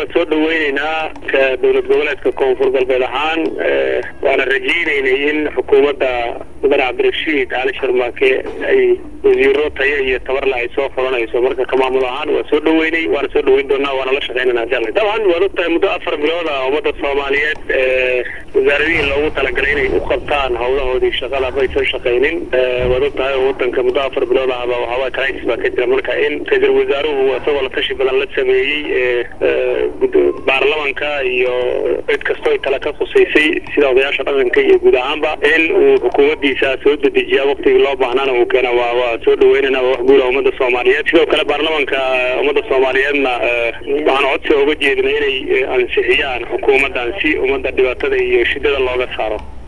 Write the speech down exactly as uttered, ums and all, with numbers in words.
soo dhaweynaa ka dawlad goboleedka koonfur galbeed ahaan waana rajaynaynaa in xukuumadda mudane Cabdirashiid Cali Sharmaake ay wasiiro tayo iyo tabar la ay soo furanayso marka ka maamul ahaan waa soo dhaweynay waana soo dhaweyn doonaa waana la shaqeynaynaa jallay dabcan waa tahay muddo afar bilood ah ummadda Soomaaliyeed wasaaradihii loogu talagalay inay u qabtaan hawlahoodii shaqada bay soo shaqeynin waa tahay wadanka muddo afar bilood ah waxa waa crisis ba ka jira marka in ra'iisul wasaaruhu asagoo la tashi badan la sameeyay baarlamaanka iyo cid kastoo kala ka quseysay sida odayaasha dhaqanka iyo guud ahaanba in uu xukuumaddiisa soo dedejiyo waqtigii loo baahnaan uu keena waa waa soo dhaweynayna wax guul ah ummadda Soomaaliyeed sidoo kale baarlamaanka ummadda Soomaaliyeedna waxaan codsi uga jeedinay inay ansixiyaan xukuumaddan si ummadda dhibaatada iyo shidada looga saaro.